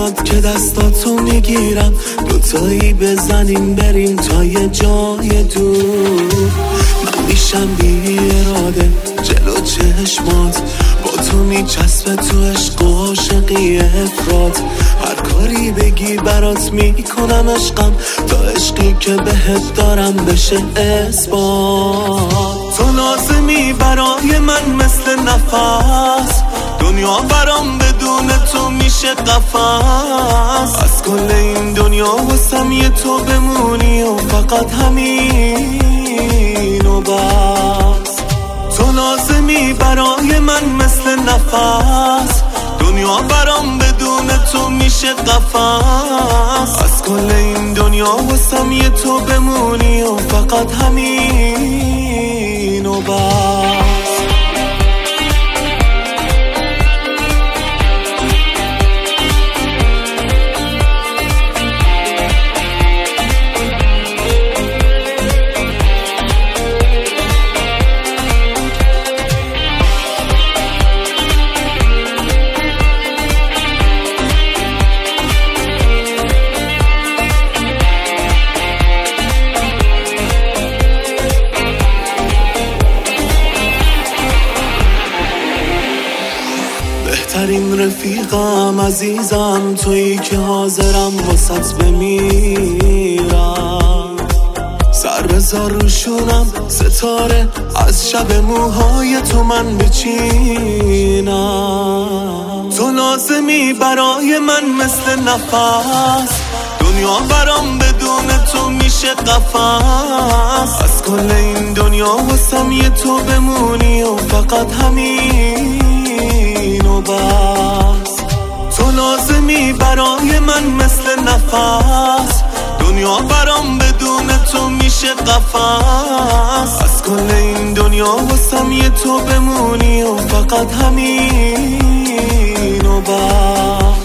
میاد که دستاتو میگیرم، دوتایی بزنیم بریم تا یه جای دور. من میشم بی اراده جلو چشمات، با تو میچسبه تو عشق و عاشقی افراد. هر کاری بگی برات میکنم عشقم، تا عشقی که بهت دارم بشه اثبات. تو لازمی برای من مثل نفس، دنیا برام بدون تو میشه قفس. از کل این دنیا واسم یه تو بمونی و فقط همین و بس. تو لازمی برای من مثل نفس، دنیا برام بدون تو میشه قفس. از کل این دنیا واسم یه تو بمونی و فقط همین و بس. بهترین رفیقم عزیزم تویی که حاضرم واسط بمیرم. سر بذار روشونم ستاره از شب موهای تو من بچینم. تو لازمی برای من مثل نفس، دنیا برام بدون تو میشه قفس. از کل این دنیا واسم یه تو بمونی و فقط همین و بس. تو لازمی برای من مثل نفس، دنیا برام بدون تو میشه قفس. از کل این دنیا واسم یه تو بمونی و فقط همین و بس.